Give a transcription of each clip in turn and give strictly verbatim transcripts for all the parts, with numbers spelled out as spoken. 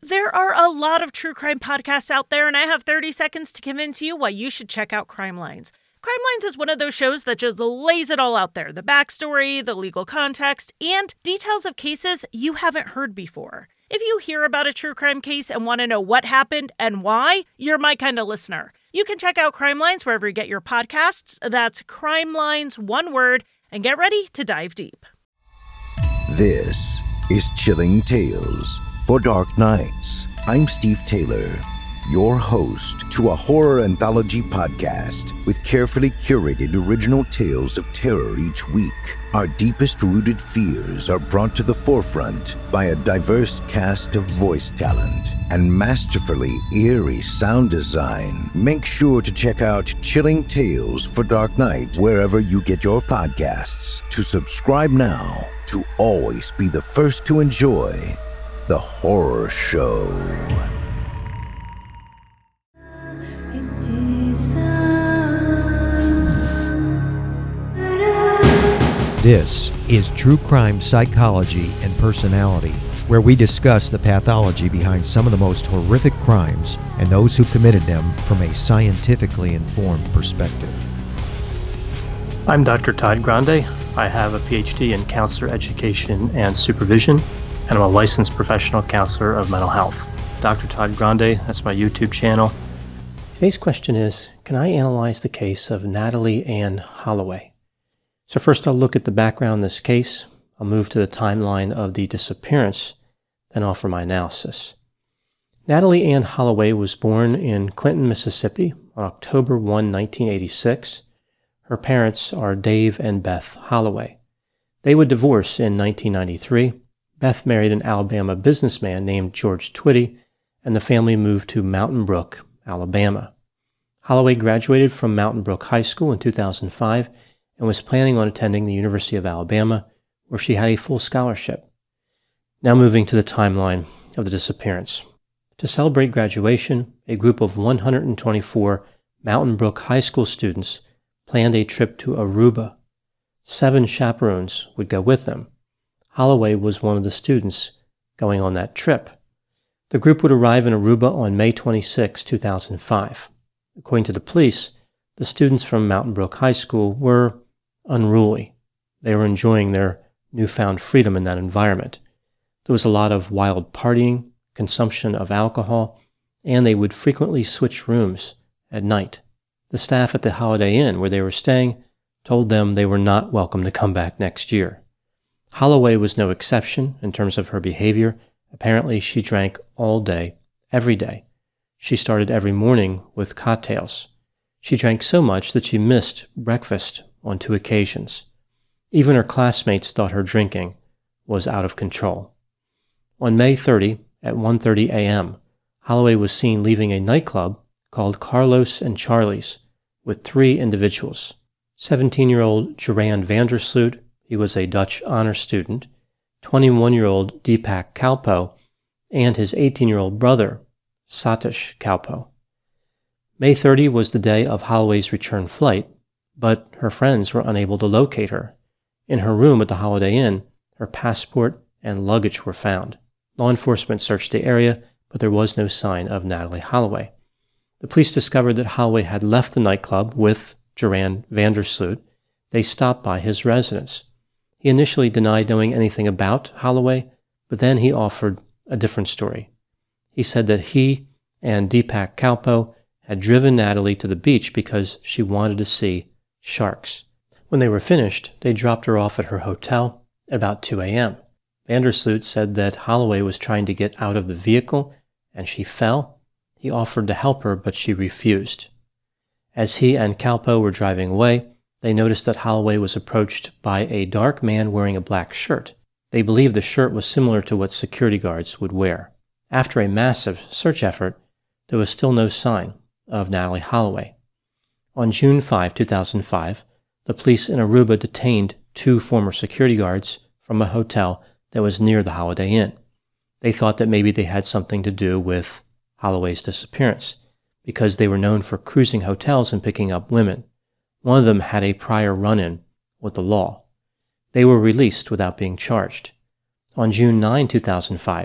There are a lot of true crime podcasts out there, and I have thirty seconds to convince you why you should check out Crime Lines. Crime Lines is one of those shows that just lays it all out there. The backstory, the legal context, and details of cases you haven't heard before. If you hear about a true crime case and want to know what happened and why, you're my kind of listener. You can check out Crime Lines wherever you get your podcasts. That's Crime Lines, one word, and get ready to dive deep. This is Chilling Tales for Dark Nights. I'm Steve Taylor, your host to a horror anthology podcast with carefully curated original tales of terror each week. Our deepest rooted fears are brought to the forefront by a diverse cast of voice talent and masterfully eerie sound design. Make sure to check out Chilling Tales for Dark Nights wherever you get your podcasts. To subscribe now to always be the first to enjoy the horror show. This is True Crime Psychology and Personality, where we discuss the pathology behind some of the most horrific crimes and those who committed them from a scientifically informed perspective. I'm Doctor Todd Grande. I have a P H D in counselor education and supervision, and I'm a licensed professional counselor of mental health. Doctor Todd Grande, that's my YouTube channel. Today's question is, can I analyze the case of Natalie Ann Holloway? So first I'll look at the background in this case. I'll move to the timeline of the disappearance, then offer my analysis. Natalie Ann Holloway was born in Clinton, Mississippi on October first, nineteen eighty-six. Her parents are Dave and Beth Holloway. They would divorce in nineteen ninety-three. Beth married an Alabama businessman named George Twitty, and the family moved to Mountain Brook, Alabama. Holloway graduated from Mountain Brook High School in two thousand five and was planning on attending the University of Alabama, where she had a full scholarship. Now moving to the timeline of the disappearance. To celebrate graduation, a group of one hundred twenty-four Mountain Brook High School students planned a trip to Aruba. Seven chaperones would go with them. Holloway was one of the students going on that trip. The group would arrive in Aruba on May twenty-sixth, two thousand five. According to the police, the students from Mountain Brook High School were unruly. They were enjoying their newfound freedom in that environment. There was a lot of wild partying, consumption of alcohol, and they would frequently switch rooms at night. The staff at the Holiday Inn where they were staying told them they were not welcome to come back next year. Holloway was no exception in terms of her behavior. Apparently, she drank all day, every day. She started every morning with cocktails. She drank so much that she missed breakfast on two occasions. Even her classmates thought her drinking was out of control. On May thirtieth at one thirty a.m., Holloway was seen leaving a nightclub called Carlos and Charlie's with three individuals. seventeen-year-old Joran Vandersloot, he was a Dutch honor student, twenty-one-year-old Deepak Kalpoe, and his eighteen-year-old brother, Satish Kalpoe. May thirtieth was the day of Holloway's return flight, but her friends were unable to locate her. In her room at the Holiday Inn, her passport and luggage were found. Law enforcement searched the area, but there was no sign of Natalie Holloway. The police discovered that Holloway had left the nightclub with Joran Vandersloot. They stopped by his residence. He initially denied knowing anything about Holloway, but then he offered a different story. He said that he and Deepak Kalpoe had driven Natalie to the beach because she wanted to see sharks. When they were finished, they dropped her off at her hotel at about two a.m. Vandersloot said that Holloway was trying to get out of the vehicle and she fell. He offered to help her, but she refused. As he and Kalpoe were driving away, they noticed that Holloway was approached by a dark man wearing a black shirt. They believed the shirt was similar to what security guards would wear. After a massive search effort, there was still no sign of Natalie Holloway. On June fifth, two thousand five, the police in Aruba detained two former security guards from a hotel that was near the Holiday Inn. They thought that maybe they had something to do with Holloway's disappearance, because they were known for cruising hotels and picking up women. One of them had a prior run-in with the law. They were released without being charged. On June ninth, two thousand five,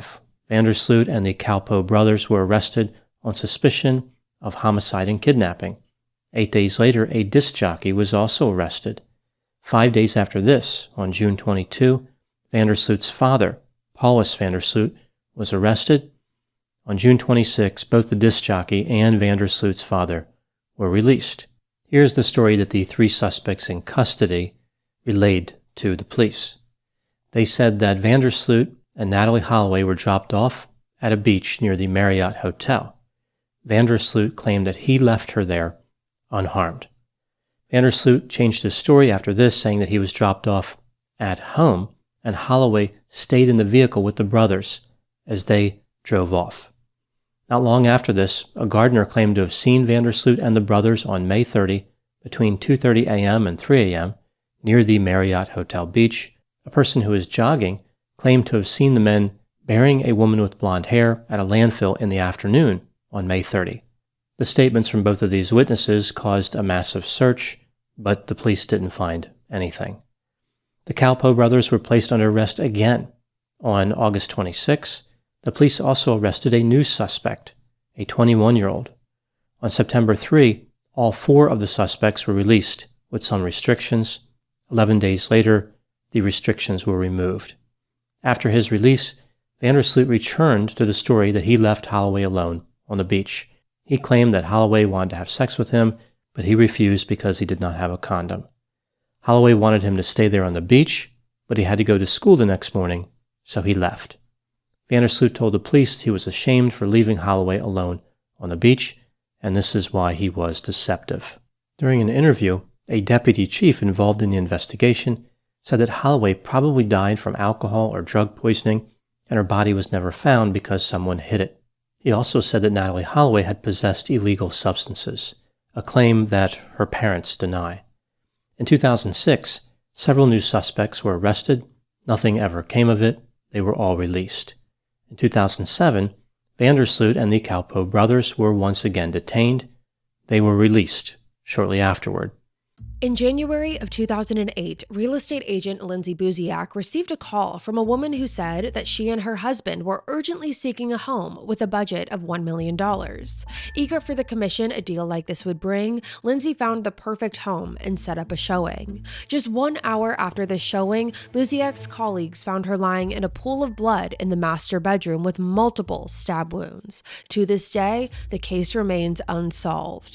Vandersloot and the Kalpoe brothers were arrested on suspicion of homicide and kidnapping. Eight days later, a disc jockey was also arrested. Five days after this, on June twenty-second, Vandersloot's father, Paulus Vandersloot, was arrested. On June twenty-sixth, both the disc jockey and Vandersloot's father were released. Here's the story that the three suspects in custody relayed to the police. They said that Vandersloot and Natalie Holloway were dropped off at a beach near the Marriott Hotel. Vandersloot claimed that he left her there unharmed. Vandersloot changed his story after this, saying that he was dropped off at home and Holloway stayed in the vehicle with the brothers as they drove off. Not long after this, a gardener claimed to have seen Vandersloot and the brothers on May thirtieth between two thirty a.m. and three a.m. near the Marriott Hotel beach. A person who was jogging claimed to have seen the men burying a woman with blonde hair at a landfill in the afternoon on May thirtieth. The statements from both of these witnesses caused a massive search, but the police didn't find anything. The Kalpoe brothers were placed under arrest again. On August twenty-sixth, the police also arrested a new suspect, a twenty-one-year-old. On September third, all four of the suspects were released with some restrictions. Eleven days later, the restrictions were removed. After his release, Vandersloot returned to the story that he left Holloway alone on the beach. He claimed that Holloway wanted to have sex with him, but he refused because he did not have a condom. Holloway wanted him to stay there on the beach, but he had to go to school the next morning, so he left. Vandersloot told the police he was ashamed for leaving Holloway alone on the beach, and this is why he was deceptive. During an interview, a deputy chief involved in the investigation said that Holloway probably died from alcohol or drug poisoning, and her body was never found because someone hid it. He also said that Natalie Holloway had possessed illegal substances, a claim that her parents deny. In two thousand six, several new suspects were arrested. Nothing ever came of it. They were all released. In two thousand seven, Vandersloot and the Kalpoe brothers were once again detained. They were released shortly afterward. In January of two thousand eight, real estate agent Lindsay Buziak received a call from a woman who said that she and her husband were urgently seeking a home with a budget of one million dollars. Eager for the commission a deal like this would bring, Lindsay found the perfect home and set up a showing. Just one hour after the showing, Buziak's colleagues found her lying in a pool of blood in the master bedroom with multiple stab wounds. To this day, the case remains unsolved.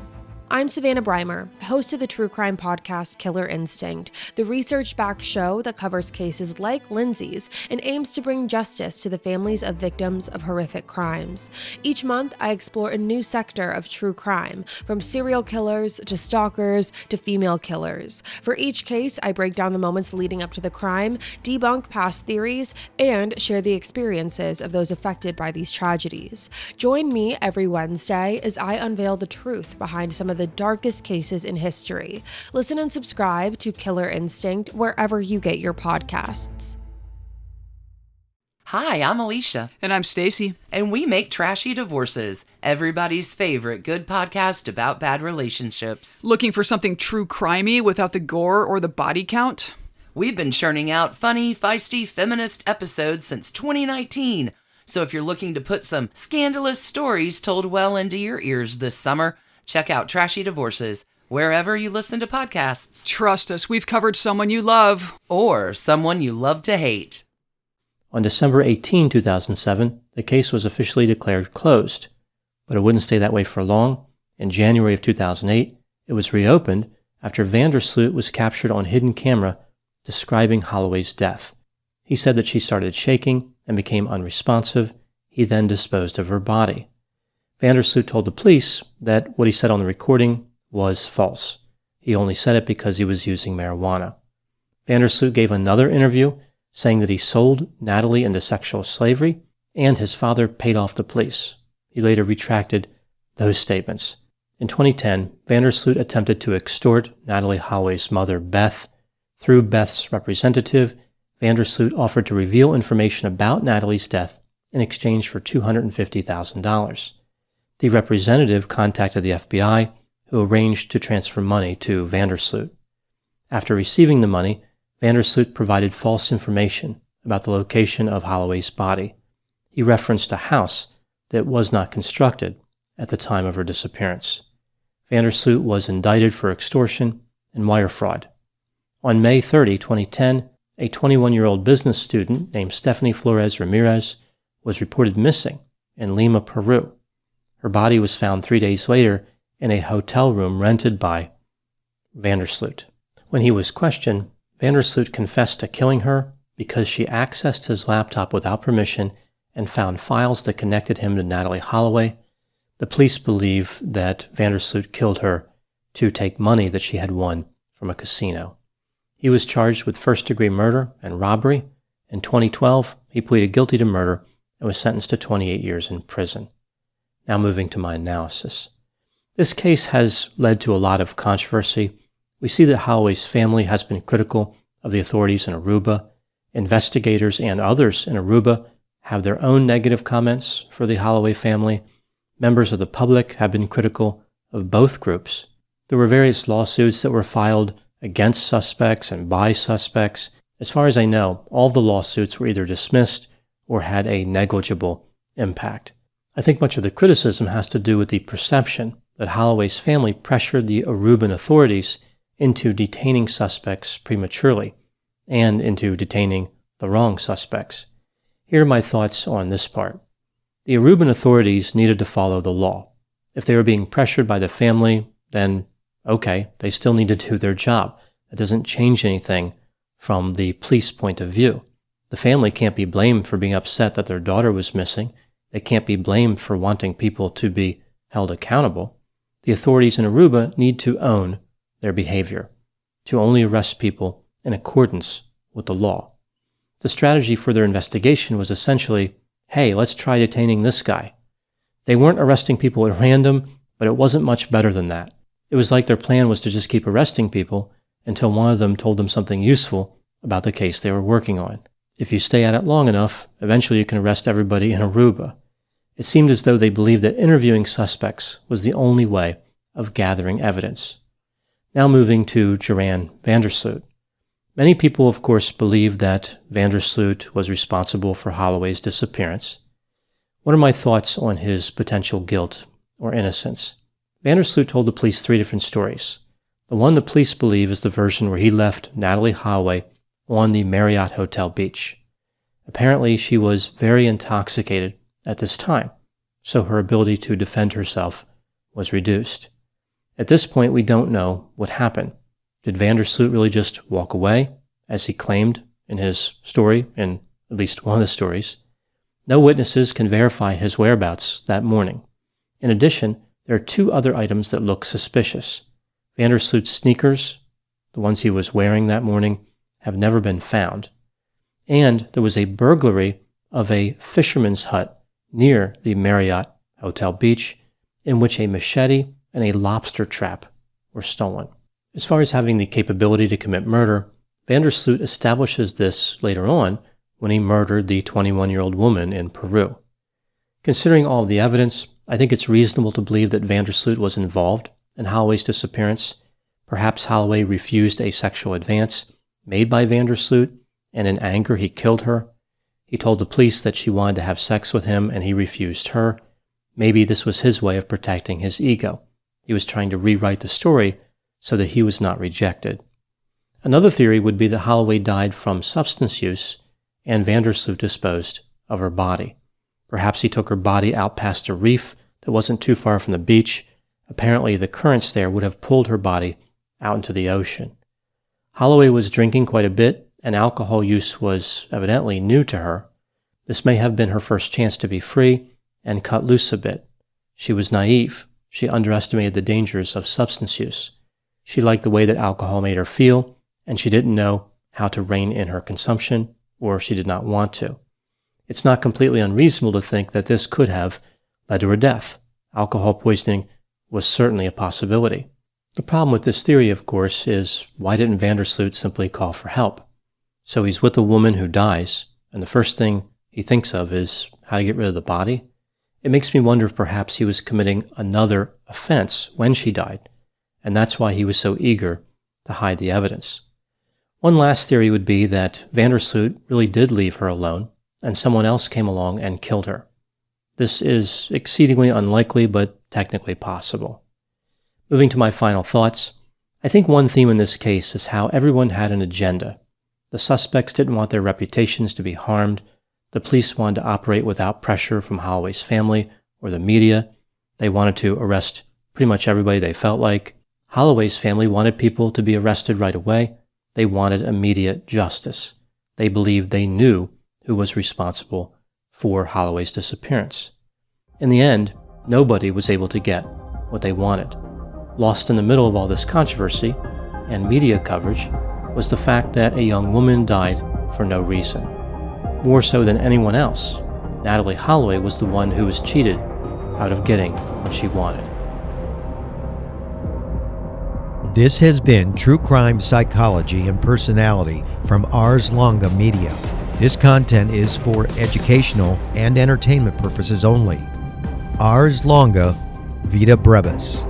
I'm Savannah Breimer, host of the true crime podcast Killer Instinct, the research-backed show that covers cases like Lindsay's and aims to bring justice to the families of victims of horrific crimes. Each month, I explore a new sector of true crime, from serial killers to stalkers to female killers. For each case, I break down the moments leading up to the crime, debunk past theories, and share the experiences of those affected by these tragedies. Join me every Wednesday as I unveil the truth behind some of the darkest cases in history. Listen and subscribe to Killer Instinct wherever you get your podcasts. Hi, I'm Alicia. And I'm Stacy. And we make Trashy Divorces, everybody's favorite good podcast about bad relationships. Looking for something true crimey without the gore or the body count? We've been churning out funny, feisty, feminist episodes since twenty nineteen. So if you're looking to put some scandalous stories told well into your ears this summer, check out Trashy Divorces wherever you listen to podcasts. Trust us, we've covered someone you love. Or someone you love to hate. On December eighteenth, two thousand seven, the case was officially declared closed, but it wouldn't stay that way for long. In January of two thousand eight, it was reopened after Vandersloot was captured on hidden camera describing Holloway's death. He said that she started shaking and became unresponsive. He then disposed of her body. Vandersloot told the police that what he said on the recording was false. He only said it because he was using marijuana. Vandersloot gave another interview saying that he sold Natalie into sexual slavery and his father paid off the police. He later retracted those statements. In twenty ten, Vandersloot attempted to extort Natalie Holloway's mother, Beth. Through Beth's representative, Vandersloot offered to reveal information about Natalie's death in exchange for two hundred fifty thousand dollars. The representative contacted the F B I, who arranged to transfer money to Vandersloot. After receiving the money, Vandersloot provided false information about the location of Holloway's body. He He referenced a house that was not constructed at the time of her disappearance. Vandersloot was indicted for extortion and wire fraud. On May thirtieth, twenty ten, a twenty-one-year-old business student named Stephanie Flores Ramirez was reported missing in Lima, Peru. Her body was found three days later in a hotel room rented by Vandersloot. When he was questioned, Vandersloot confessed to killing her because she accessed his laptop without permission and found files that connected him to Natalee Holloway. The police believe that Vandersloot killed her to take money that she had won from a casino. He was charged with first-degree murder and robbery. In twenty twelve, he pleaded guilty to murder and was sentenced to twenty-eight years in prison. Now moving to my analysis. This case has led to a lot of controversy. We see that Holloway's family has been critical of the authorities in Aruba. Investigators and others in Aruba have their own negative comments for the Holloway family. Members of the public have been critical of both groups. There were various lawsuits that were filed against suspects and by suspects. As far as I know, all of the lawsuits were either dismissed or had a negligible impact. I think much of the criticism has to do with the perception that Holloway's family pressured the Aruban authorities into detaining suspects prematurely and into detaining the wrong suspects. Here are my thoughts on this part. The Aruban authorities needed to follow the law. If they were being pressured by the family, then okay, they still need to do their job. That doesn't change anything from the police point of view. The family can't be blamed for being upset that their daughter was missing. They can't be blamed for wanting people to be held accountable. The authorities in Aruba need to own their behavior, to only arrest people in accordance with the law. The strategy for their investigation was essentially, hey, let's try detaining this guy. They weren't arresting people at random, but it wasn't much better than that. It was like their plan was to just keep arresting people until one of them told them something useful about the case they were working on. If you stay at it long enough, eventually you can arrest everybody in Aruba. It seemed as though they believed that interviewing suspects was the only way of gathering evidence. Now moving to Joran Vandersloot. Many people, of course, believe that Vandersloot was responsible for Holloway's disappearance. What are my thoughts on his potential guilt or innocence? Vandersloot told the police three different stories. The one the police believe is the version where he left Natalee Holloway on the Marriott Hotel beach. Apparently, she was very intoxicated at this time, so her ability to defend herself was reduced. At this point, we don't know what happened. Did Vandersloot really just walk away, as he claimed in his story, in at least one of the stories? No witnesses can verify his whereabouts that morning. In addition, there are two other items that look suspicious. Vandersloot's sneakers, the ones he was wearing that morning, have never been found. And there was a burglary of a fisherman's hut near the Marriott Hotel beach in which a machete and a lobster trap were stolen. As far as having the capability to commit murder, Vandersloot establishes this later on when he murdered the twenty-one-year-old woman in Peru. Considering all of the evidence, I think it's reasonable to believe that Vandersloot was involved in Holloway's disappearance. Perhaps Holloway refused a sexual advance made by Vandersloot, and in anger he killed her. He told the police that she wanted to have sex with him and he refused her. Maybe this was his way of protecting his ego. He was trying to rewrite the story so that he was not rejected. Another theory would be that Holloway died from substance use and Vandersloot disposed of her body. Perhaps he took her body out past a reef that wasn't too far from the beach. Apparently, the currents there would have pulled her body out into the ocean. Holloway was drinking quite a bit, and alcohol use was evidently new to her. This may have been her first chance to be free and cut loose a bit. She was naive. She underestimated the dangers of substance use. She liked the way that alcohol made her feel, and she didn't know how to rein in her consumption, or she did not want to. It's not completely unreasonable to think that this could have led to her death. Alcohol poisoning was certainly a possibility. The problem with this theory, of course, is why didn't Vandersloot simply call for help? So he's with a woman who dies, and the first thing he thinks of is how to get rid of the body? It makes me wonder if perhaps he was committing another offense when she died, and that's why he was so eager to hide the evidence. One last theory would be that Vandersloot really did leave her alone, and someone else came along and killed her. This is exceedingly unlikely, but technically possible. Moving to my final thoughts, I think one theme in this case is how everyone had an agenda. The suspects didn't want their reputations to be harmed. The police wanted to operate without pressure from Holloway's family or the media. They wanted to arrest pretty much everybody they felt like. Holloway's family wanted people to be arrested right away. They wanted immediate justice. They believed they knew who was responsible for Holloway's disappearance. In the end, nobody was able to get what they wanted. Lost in the middle of all this controversy and media coverage was the fact that a young woman died for no reason. More so than anyone else, Natalee Holloway was the one who was cheated out of getting what she wanted. This has been True Crime Psychology and Personality from Ars Longa Media. This content is for educational and entertainment purposes only. Ars Longa, Vita Brevis.